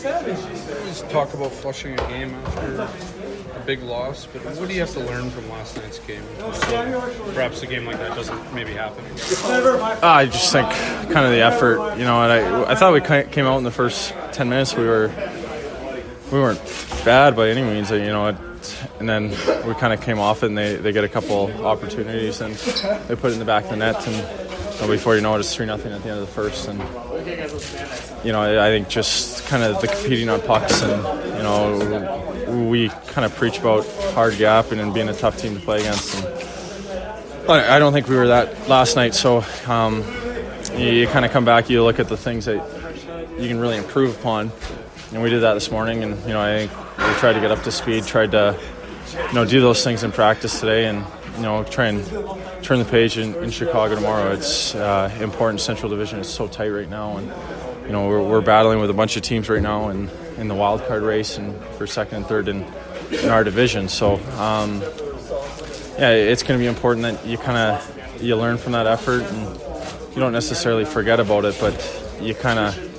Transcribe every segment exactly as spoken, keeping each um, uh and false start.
Always talk about flushing a game after a big loss, but what do you have to learn from last night's game? So perhaps a game like that doesn't maybe happen. I just think kind of the effort, you know. And I, I thought we came out in the first ten minutes. We were, we weren't bad by any means, you know. And then we kind of came off it, and they, they get a couple opportunities, and they put it in the back of the net, and you know, before you know it, it's three nothing at the end of the first. And you know, I think just kind of the competing on pucks, and you know, we kind of preach about hard gapping and being a tough team to play against. And I don't think we were that last night. So um, you, you kind of come back, you look at the things that you can really improve upon, and we did that this morning. And you know, I think we tried to get up to speed, tried to you know do those things in practice today, and you know try and turn the page in, in Chicago tomorrow. It's uh, important. Central Division is so tight right now, and you know we're, we're battling with a bunch of teams right now in, in the wild card race and for second and third in, in our division. So um, yeah, it's going to be important that you kind of you learn from that effort, and you don't necessarily forget about it, but you kind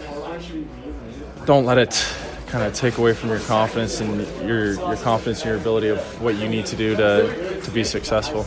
of don't let it kind of take away from your confidence and your your confidence in your ability of what you need to do to to be successful.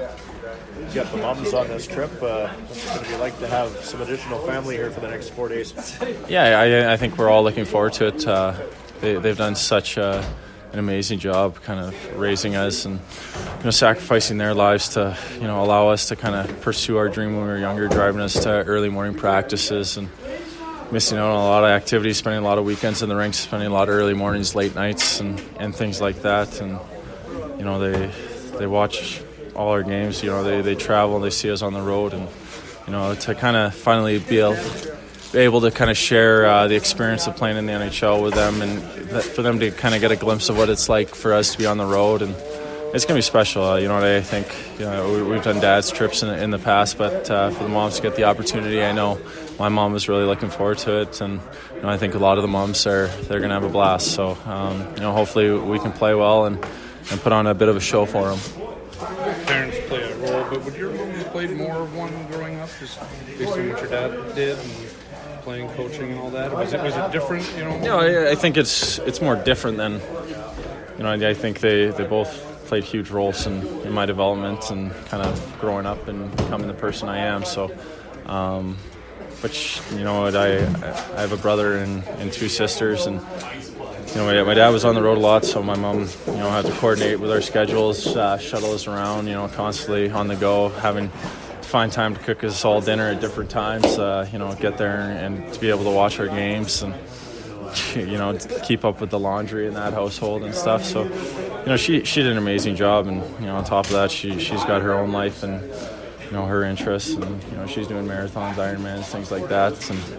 You got the moms on this trip. Uh, what's it going to be like to have some additional family here for the next four days? Yeah, I, I think we're all looking forward to it. Uh, they, they've done such uh, an amazing job kind of raising us and you know sacrificing their lives to you know allow us to kind of pursue our dream when we were younger, driving us to early morning practices and missing out on a lot of activities, spending a lot of weekends in the rinks, spending a lot of early mornings, late nights, and, and things like that. And you know they they watch all our games. You know they, they travel, they see us on the road, and you know to kind of finally be able, be able to kind of share uh, the experience of playing in the N H L with them, and that, for them to kind of get a glimpse of what it's like for us to be on the road. And it's going to be special. Uh, you know, I think you know, we, we've done dad's trips in, in the past, but uh, for the moms to get the opportunity, I know my mom was really looking forward to it, and you know, I think a lot of the moms are they're going to have a blast. So um, you know, hopefully we can play well and, and put on a bit of a show for them. Parents play a role, but would your mom have played more of one growing up, just based on what your dad did and playing, coaching, and all that? Was it was it different? You know, you know, I, I think it's it's more different than you know. I, I think they, they both played huge roles in, in my development and kind of growing up and becoming the person I am. So, um, but you know what, I I have a brother and, and two sisters, and you know my, my dad was on the road a lot, so my mom you know had to coordinate with our schedules, uh, shuttle us around, you know, constantly on the go, having to find time to cook us all dinner at different times, uh, you know, get there and, and to be able to watch our games and you know keep up with the laundry in that household and stuff. So you know she she did an amazing job, and you know on top of that she she's got her own life and you know her interests, and you know she's doing marathons, Ironmans, things like that,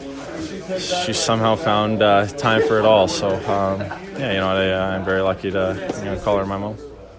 and she somehow found uh, time for it all. So um, yeah, you know I, I'm very lucky to you know call her my mom.